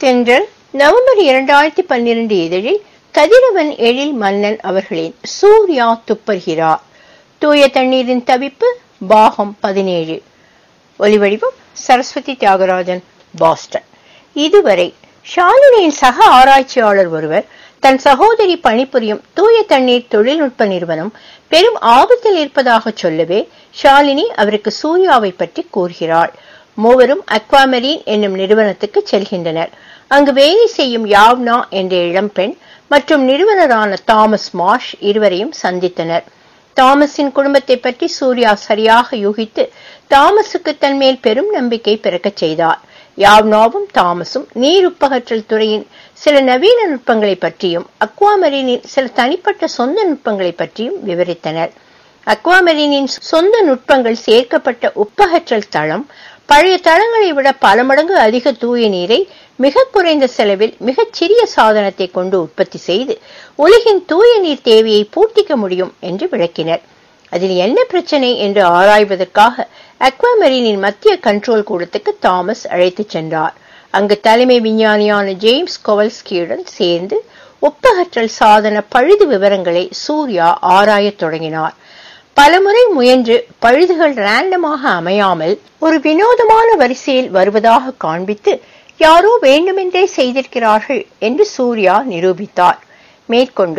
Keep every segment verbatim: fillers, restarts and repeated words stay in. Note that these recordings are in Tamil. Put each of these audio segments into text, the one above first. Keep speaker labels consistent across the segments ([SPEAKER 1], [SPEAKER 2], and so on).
[SPEAKER 1] தென்றல் நவம்பர் இரண்டாயிரத்தி பன்னிரண்டு இதழில் கதிரவன் எழில் மன்னன் அவர்களின் சூர்யா துப்பர்கிறார். தூய தண்ணீரின் தவிப்பு பாகம் பதினேழு. ஒலிவடிவம் சரஸ்வதி தியாகராஜன், பாஸ்டன். இதுவரை ஷாலினியின் சக ஆராய்ச்சியாளர் ஒருவர் தன் சகோதரி பணிபுரியும் தூய தண்ணீர் தொழில்நுட்ப நிறுவனம் பெரும் ஆபத்தில் இருப்பதாக சொல்லவே ஷாலினி அவருக்கு சூர்யாவை பற்றி கூறுகிறாள். மூவரும் அக்வாமரீன் என்னும் நிறுவனத்துக்கு செல்கின்றனர். அங்கு வேலை செய்யும் யாவ்னா என்ற இளம்பெண் மற்றும் நிறுவனரான தாமஸ் மார்ஷ் இருவரையும் சந்தித்தனர். தாமஸின் குடும்பத்தை பற்றி சூர்யா சரியாக யூகித்து தாமஸுக்கு தன் மேல் பெரும் நம்பிக்கை பிறக்கச் செய்தார். யாவ்னாவும் தாமஸும் நீர் உப்பகற்றல் துறையின் சில நவீன நுட்பங்களை பற்றியும் அக்வாமரீனின் சில தனிப்பட்ட சொந்த நுட்பங்களை பற்றியும் விவரித்தனர். அக்வாமரீனின் சொந்த நுட்பங்கள் சேர்க்கப்பட்ட உப்பகற்றல் தளம் பழைய தளங்களை விட பல மடங்கு அதிக தூய நீரை மிக குறைந்த செலவில் மிகச் சிறிய சாதனத்தை கொண்டு உற்பத்தி செய்து உலகின் தூய நீர் தேவையை பூர்த்திக்க முடியும் என்று விளக்கினர். அதில் என்ன பிரச்சனை என்று ஆராய்வதற்காக அக்வாமரீனின் மத்திய கண்ட்ரோல் கூடத்துக்கு தாமஸ் அழைத்து சென்றார். அங்கு தலைமை விஞ்ஞானியான ஜேம்ஸ் கோவல்ஸ்கியுடன் சேர்ந்து உப்பகற்றல் சாதன பழுது விவரங்களை சூர்யா ஆராயத் தொடங்கினார். பலமுறை முயன்று பழுதுகள் ரேண்டமாக அமையாமல் ஒரு வினோதமான வரிசையில் வருவதாக காண்பித்து யாரோ வேண்டுமென்றே செய்திருக்கிறார்கள் என்று சூர்யா நிரூபித்தார். மேற்கொண்டு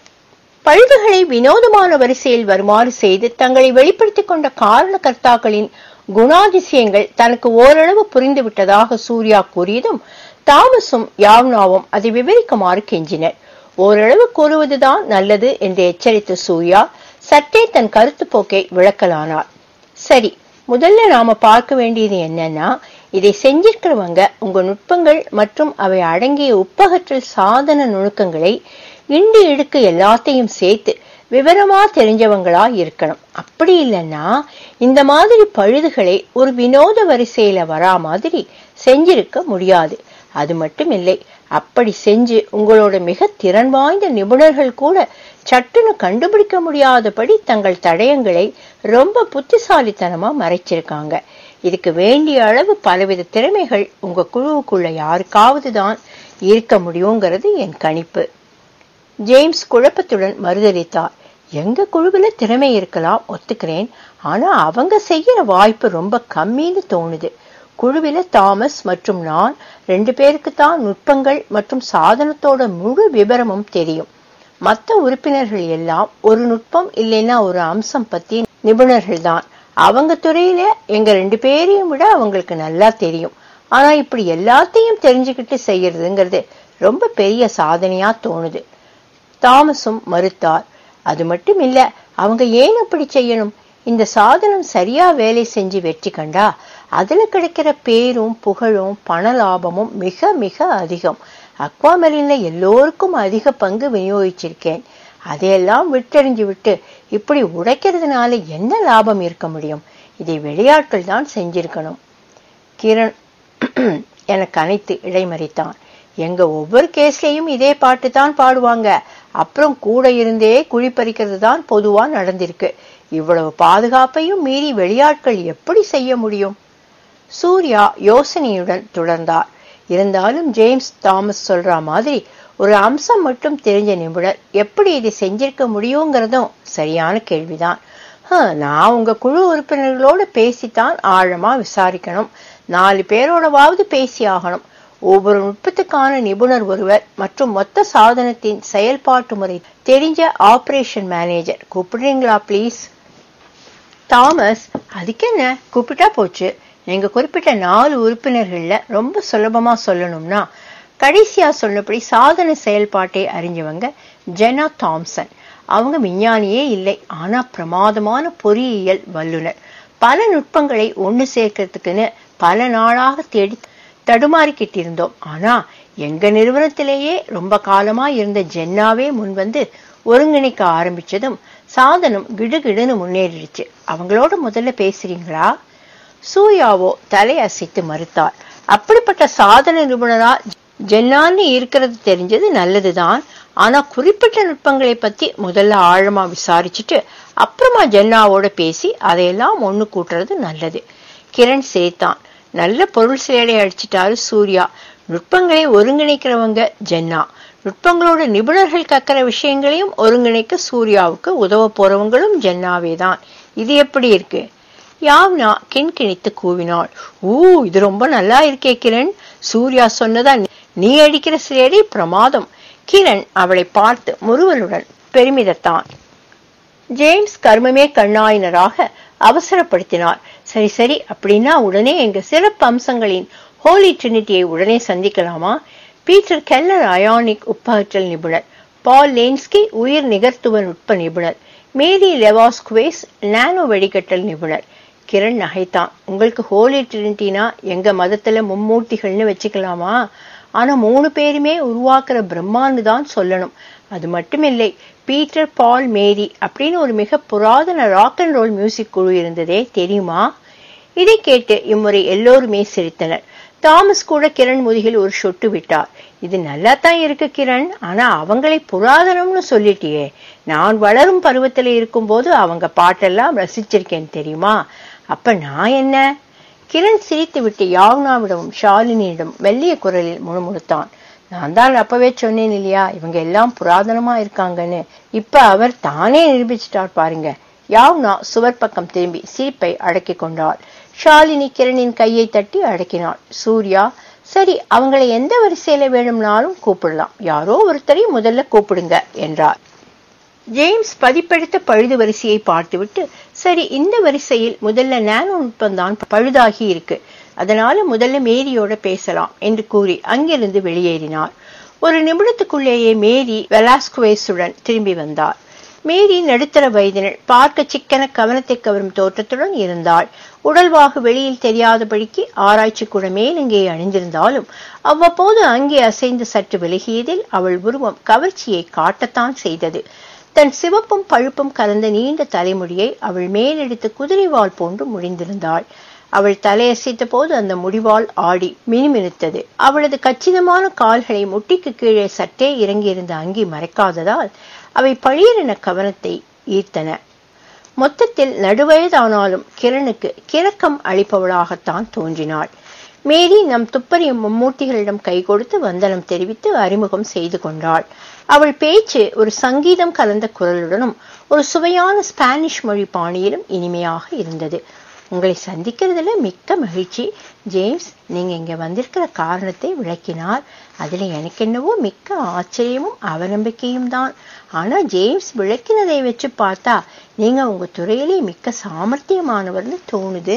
[SPEAKER 1] பழுதுகளை வினோதமான வரிசையில் வருமாறு செய்து தங்களை வெளிப்படுத்திக் கொண்ட காரணகர்த்தாக்களின் குணாதிசயங்கள் தனக்கு ஓரளவு புரிந்துவிட்டதாக சூர்யா கூறியதும் தாமஸும் யாவ்னாவும் அதை விவரிக்குமாறு கெஞ்சினர். ஓரளவு கூறுவதுதான் நல்லது என்று எச்சரித்த சூர்யா சற்றே தன் கருத்து போக்கை விளக்கலானார். சரி, முதல்ல நாம பார்க்க வேண்டியது என்னன்னா, இதை செஞ்சிருக்கிறவங்க உங்க நுட்பங்கள் மற்றும் அவை அடங்கிய உப்பகற்றல் சாதன நுணுக்கங்களை இண்டு இடுக்கு எல்லாத்தையும் சேர்த்து விவரமா தெரிஞ்சவங்களா இருக்கணும். அப்படி இல்லைன்னா இந்த மாதிரி பழுதுகளை ஒரு வினோத வரிசையில வரா மாதிரி செஞ்சிருக்க முடியாது. அது மட்டும் இல்லை, அப்படி செஞ்சு உங்களோட மிக திறன் வாய்ந்த நிபுணர்கள் கூட சட்டுன்னு கண்டுபிடிக்க முடியாதபடி தங்கள் தடயங்களை ரொம்ப புத்திசாலித்தனமா மறைச்சிருக்காங்க. இதுக்கு வேண்டிய அளவு பலவித திறமைகள் உங்க குழுவுக்குள்ள யாருக்காவது தான் இருக்க முடியுங்கிறது என் கணிப்பு. ஜேம்ஸ் குழப்பத்துடன் மறுதளித்தார். எங்க குழுவில திறமை இருக்கலாம், ஒத்துக்கிறேன். ஆனா அவங்க செய்யற வாய்ப்பு ரொம்ப கம்மின்னு தோணுது. குழுவில தாமஸ் மற்றும் நான் ரெண்டு பேருக்கு தான் நுட்பங்கள் மற்றும் சாதனத்தோட முழு விவரமும் தெரியும். மற்ற உறுப்பினர்கள் எல்லாம் ஒரு நுட்பம் இல்லைன்னா ஒரு அம்சம் பத்தி நிபுணர்கள் தான். அவங்க துறையில எங்க ரெண்டு பேரையும் விட அவங்களுக்கு நல்லா தெரியும். ஆனா இப்படி எல்லாத்தையும் தெரிஞ்சுக்கிட்டு செய்யறதுங்கிறது ரொம்ப பெரிய சாதனையா தோணுது. தாமஸும் மறுத்தார். அது மட்டும் இல்ல, அவங்க ஏன் அப்படி செய்யணும்? இந்த சாதனம் சரியா வேலை செஞ்சு வெற்றி கண்டா அதுல கிடைக்கிற பேரும் புகழும் பண லாபமும் மிக மிக அதிகம். அக்வாமரீன்ல எல்லோருக்கும் அதிக பங்கு விநியோகிச்சிருக்கேன். அதையெல்லாம் விட்டெறிஞ்சு விட்டு இப்படி உடைக்கிறதுனால என்ன லாபம் இருக்க முடியும்? இதை வெளியாட்கள் தான் செஞ்சிருக்கணும். கிரண் எனக்கு அனைத்து இடைமறித்தான். எங்க ஒவ்வொரு கேஸ்லயும் இதே பாட்டு தான் பாடுவாங்க. அப்புறம் கூட இருந்தே குழி பறிக்கிறது தான் பொதுவா நடந்திருக்கு. இவ்வளவு பாதுகாப்பையும் மீறி வெளியாட்கள் எப்படி செய்ய முடியும்? சூர்யா யோசனையுடன் தொடர்ந்தார். இருந்தாலும் ஜேம்ஸ் தாமஸ் சொல்ற மாதிரி ஒரு அம்சம் மட்டும் தெரிஞ்ச நிபுணர் எப்படி இதை செஞ்சிருக்க முடியுங்கிறதும் சரியான கேள்விதான். நான் உங்க குழு உறுப்பினர்களோட பேசித்தான் ஆழமா விசாரிக்கணும். நாலு பேரோடவாவது பேசி ஆகணும். ஒவ்வொரு நுட்பத்துக்கான நிபுணர் ஒருவர் மற்றும் மொத்த சாதனத்தின் செயல்பாட்டு முறை தெரிஞ்ச ஆபரேஷன் மேனேஜர் கூப்பிடுறீங்களா பிளீஸ்? தாமஸ், அதுக்கு என்ன, கூப்பிட்டா போச்சு. நீங்க குறிப்பிட்ட நாலு உறுப்பினர்கள்ல ரொம்ப சுலபமா சொல்லணும்னா கடைசியா சொன்னபடி சாதன செயல்பாட்டை அறிஞ்சவங்க ஜெனா தாம்சன். அவங்க விஞ்ஞானியே இல்லை, ஆனா பிரமாதமான பொறியியல் வல்லுனர். பல நுட்பங்களை ஒண்ணு சேர்க்கறதுக்குன்னு பல நாளாக தேடி தடுமாறிக்கிட்டு இருந்தோம். ஆனா எங்க நிறுவனத்திலேயே ரொம்ப காலமா இருந்த ஜென்னாவே முன்வந்து ஒருங்கிணைக்க ஆரம்பிச்சதும் சாதனம் கிடுகிடுன்னு முன்னேறிடுச்சு. அவங்களோட முதல்ல பேசுறீங்களா? சூர்யாவோ தலை அசைத்து மறுத்தார். அப்படிப்பட்ட சாதன நிபுணரா ஜென்னான்னு இருக்கிறது தெரிஞ்சது நல்லதுதான். ஆனா குறிப்பிட்ட நுட்பங்களை பத்தி முதல்ல ஆழமா விசாரிச்சுட்டு அப்புறமா ஜென்னாவோட பேசி அதையெல்லாம் ஒண்ணு கூட்டுறது நல்லது. கிரண் சேர்த்தான். நல்ல பொருள் சேடை அடிச்சிட்டாரு சூர்யா. நுட்பங்களை ஒருங்கிணைக்கிறவங்க ஜென்னா. நுட்பங்களோட நிபுணர்கள் கக்கிற விஷயங்களையும் ஒருங்கிணைக்க சூர்யாவுக்கு உதவ போறவங்களும் ஜென்னாவே தான். இது எப்படி இருக்கு? யாவ்னா கிண்கிணித்து கூவினாள். ஊ, இது ரொம்ப நல்லா இருக்கே கிரண். சூர்யா சொன்னதா? நீ அடிக்கிற சிலேடி பிரமாதம். கிரண் அவளை பார்த்து முறுவலுடன் பெருமிதத்தான். ஜேம்ஸ் கர்மமே கண்ணாயினராக அவசரப்படுத்தினார். சரி சரி, அப்படின்னா உடனே எங்க சிறப்பு அம்சங்களின் ஹோலி ட்ரினிட்டியை உடனே சந்திக்கலாமா? பீட்டர் கெல்லர் அயானிக் உப்பகற்றல் நிபுணர், பால் லேன்ஸ்கி உயிர் நிகர்த்துவ நுட்ப நிபுணர், மேரி லெவாஸ்குவேஸ் நானோ வெடிக்கட்டல் நிபுணர். கிரண் நகைத்தான். உங்களுக்கு ஹோலி ட்ரினிட்டினா எங்க மதத்துல மும்மூர்த்திகள்னு வச்சுக்கலாமா? ஆனா மூணு பேருமே உருவாக்குற பிரம்மான்னு தான் சொல்லணும். அது மட்டுமில்லை, பீட்டர் பால் மேரி அப்படின்னு ஒரு மிக புராதன ராக் அண்ட் ரோல் மியூசிக் குழு இருந்ததே, தெரியுமா? இதை கேட்டு இம்முறை எல்லோருமே சிரித்தனர். தாமஸ் கூட கிரண் முதுகில் ஒரு சொட்டு விட்டார். இது நல்லா தான் இருக்கு கிரண், ஆனா அவங்களை புராதனம்னு சொல்லிட்டியே. நான் வளரும் பருவத்துல இருக்கும் போது அவங்க பாட்டெல்லாம் ரசிச்சிருக்கேன் தெரியுமா? அப்ப நான் என்ன? கிரண் சிரித்து விட்டு யாவ்னாவிடமும் ஷாலினியிடம் மெல்லிய குரலில் முணுமுணுத்தான். நான் தான் அப்பவே சொன்னேன் இல்லையா, இவங்க எல்லாம் புராதனமா இருக்காங்கன்னு. இப்ப அவர் தானே நிரூபிச்சிட்டார் பாருங்க. யாவ்னா சுவர் பக்கம் திரும்பி சிரிப்பை அடக்கி கொண்டாள். ஷாலினி கிரணின் கையை தட்டி அடக்கினாள். சூர்யா, சரி, அவங்களை எந்த வரிசையில வேணும்னாலும் கூப்பிடலாம், யாரோ ஒருத்தரை முதல்ல கூப்பிடுங்க என்றார். ஜேம்ஸ் பதிப்பெடுத்த பழுது வரிசையை பார்த்துவிட்டு, சரி, இந்த வரிசையில் முதல்ல நானோ நுட்பம்தான் பழுதாகி இருக்கு, அதனால முதல்ல மேரியோட பேசலாம் என்று கூறி அங்கிருந்து வெளியேறினார். ஒரு நிமிடத்துக்குள்ளேயே மேரி வெலாஸ்குவேஸுடன் திரும்பி வந்தார். மேரி நடுத்தர வயதினர், பார்க்க சிக்கன கவனத்தை கவரும் தோற்றத்துடன் இருந்தாள். உடல்வாகு வெளியில் தெரியாதபடிக்கு ஆராய்ச்சி கூட மேலங்கே அணிந்திருந்தாலும் அவ்வப்போது அங்கே அசைந்து சற்று விலகியதில் அவள் உருவம் கவர்ச்சியை காட்டத்தான் செய்தது. தன் சிவப்பும் பழுப்பும் கலந்த நீண்ட தலைமுடியை அவள் மேலெடுத்து குதிரைவால் போன்று முடிந்திருந்தாள். அவள் தலையசைத்த போது அந்த முடிவால் ஆடி மினுமினுத்தது. அவளது கச்சிதமான கால்களை முட்டிக்கு கீழே சற்றே இறங்கியிருந்த அங்கி மறைக்காததால் அவை பழியரென கவனத்தை ஈர்த்தன. மொத்தத்தில் நடுவயதானாலும் கிரணுக்கு கிரக்கம் அளிப்பவளாகத்தான் தோன்றினாள். மேரி நம் துப்பறியும் மும்மூர்த்திகளிடம் கை கொடுத்து வந்தனம் தெரிவித்து அறிமுகம் செய்து கொண்டாள். அவள் பேச்சு ஒரு சங்கீதம் கலந்த குரலுடனும் ஒரு சுவையான ஸ்பானிஷ் மொழி பாணியிலும் இனிமையாக இருந்தது. உங்களை சந்திக்கிறதுல மிக்க மகிழ்ச்சி ஜேம்ஸ். நீங்க இங்க வந்திருக்கிற காரணத்தை விளக்கினார். அதுல எனக்கு என்னவோ மிக்க ஆச்சரியமும் அவநம்பிக்கையும் தான். ஆனா ஜேம்ஸ் விளக்கினதை வச்சு பார்த்தா நீங்க உங்க துறையிலே மிக்க சாமர்த்தியமானவர்னு தோணுது.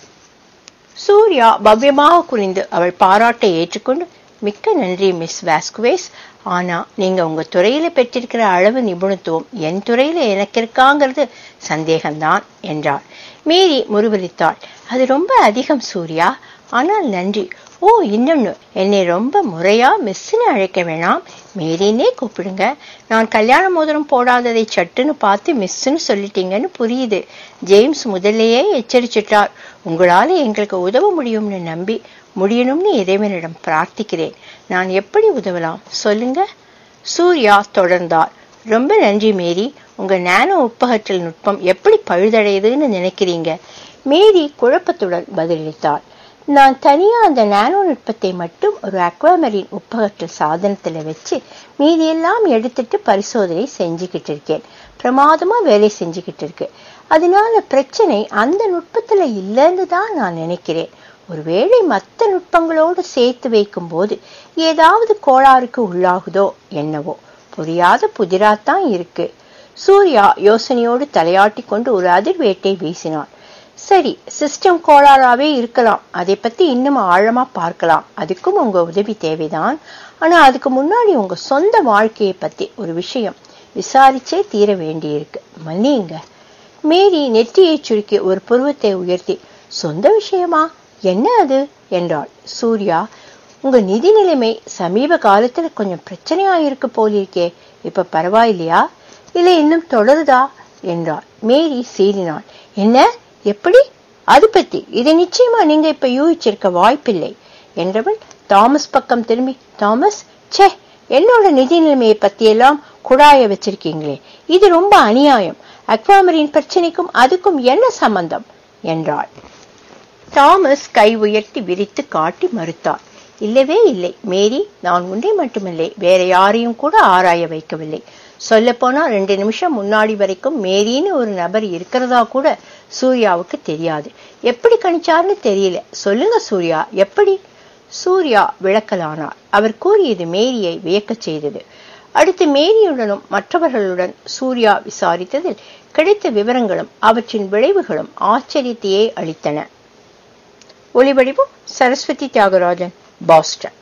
[SPEAKER 1] சூர்யா பவ்யமாக குனிந்து அவள் பாராட்டை ஏற்றுக்கொண்டு, மிக்க நன்றி மிஸ் வாஸ்குவேஸ். ஆனா நீங்க உங்க துறையில பெற்றிருக்கிற அளவு நிபுணத்துவம் என் துறையில எனக்கு இருக்காங்கிறது சந்தேகம்தான் என்றாள். மேரி முறுவலித்தாள். அது ரொம்ப அதிகம் சூர்யா, ஆனால் நன்றி. ஓ, இன்னொன்னு, என்னை ரொம்ப முறையா மிஸ்ன்னு அழைக்க வேணாம், மேரின்னே கூப்பிடுங்க. நான் கல்யாண மோதிரம் போடாததை சட்டுன்னு பார்த்து மிஸ்ன்னு சொல்லிட்டீங்கன்னு புரியுது. ஜேம்ஸ் முதல்லையே எச்சரிச்சிட்டார். உங்களால எங்களுக்கு உதவ முடியும்னு நம்பி முடியணும்னு இறைவனிடம் பிரார்த்திக்கிறேன். நான் எப்படி உதவலாம் சொல்லுங்க? சூர்யா தொடர்ந்தார். ரொம்ப நன்றி மேரி. உங்க நானோ உப்பகற்றல் நுட்பம் எப்படி பழுதடையுதுன்னு நினைக்கிறீங்க? மேரி குழப்பத்துடன் பதிலளித்தாள். நான் தனியா அந்த நானோ நுட்பத்தை மட்டும் ஒரு அக்வாமரின் உப்பகற்றல் சாதனத்துல வச்சு மீதியெல்லாம் எடுத்துட்டு பரிசோதனை செஞ்சுக்கிட்டு இருக்கேன். பிரமாதமா வேலை செஞ்சுக்கிட்டு இருக்கு. அதனால பிரச்சனை அந்த நுட்பத்துல இல்லைன்னு தான் நான் நினைக்கிறேன். ஒருவேளை மற்ற நுட்பங்களோடு சேர்த்து வைக்கும் போது ஏதாவது கோளாறுக்கு உள்ளாகுதோ என்னவோ, புரியாத புதிராத்தான் இருக்கு. சூர்யா யோசனையோடு தலையாட்டி கொண்டு ஒரு அதிர்வேட்டை வீசினான். சரி, சிஸ்டம் கோளாறாவே இருக்கலாம், அதை பத்தி இன்னும் ஆழமா பார்க்கலாம். அதுக்கும் உங்க உதவி தேவைதான். ஆனா அதுக்கு முன்னாடி உங்க சொந்த வாழ்க்கையை பத்தி ஒரு விஷயம் விசாரிச்சே தீர வேண்டியிருக்கு. மன்னிங்க. மேரி நெற்றியை சுருக்கி ஒரு புருவத்தை உயர்த்தி, சொந்த விஷயமா, என்ன அது என்றாள். சூர்யா, உங்க நிதி நிலைமை சமீப காலத்துல கொஞ்சம் பிரச்சனையா இருக்கு போலிருக்கே, இப்ப பரவாயில்லையா, இல்ல இன்னும் தொடருதா என்றாள். மேரி சீறினாள். என்ன, எப்படி, அது பத்தி இதை நிச்சயமா நீங்க இப்ப யூகிச்சிருக்க வாய்ப்பில்லை என்றவள் தாமஸ் பக்கம் திரும்பி, தாமஸ், சே, என்னோட நிதி நிலைமையை பத்தி எல்லாம் குழாய வச்சிருக்கீங்களே, இது ரொம்ப அநியாயம். அக்வாமரின் பிரச்சனைக்கும் அதுக்கும் என்ன சம்பந்தம் என்றாள். தாமஸ் கை உயர்த்தி விரித்து காட்டி மறுத்தார். இல்லவே இல்லை மேரி, நான் உன்னை மட்டுமில்லை, வேற யாரையும் கூட ஆராய வைக்கவில்லை. சொல்ல போனா ரெண்டு நிமிஷம் முன்னாடி வரைக்கும் மேரின்னு ஒரு நபர் இருக்கிறதா கூட சூர்யாவுக்கு தெரியாது. எப்படி கணிச்சார்னு தெரியல. சொல்லுங்க சூர்யா, எப்படி? சூர்யா விளக்கலானார். அவர் கூறியது மேரியை வியக்கச் செய்தது. அடுத்து மேரியுடனும் மற்றவர்களுடன் சூர்யா விசாரித்ததில் கிடைத்த விவரங்களும் அவற்றின் விளைவுகளும் ஆச்சரியத்தையே அளித்தன. ஒளிவடிவம் சரஸ்வதி தியாகராஜன், பாஸ்டன்.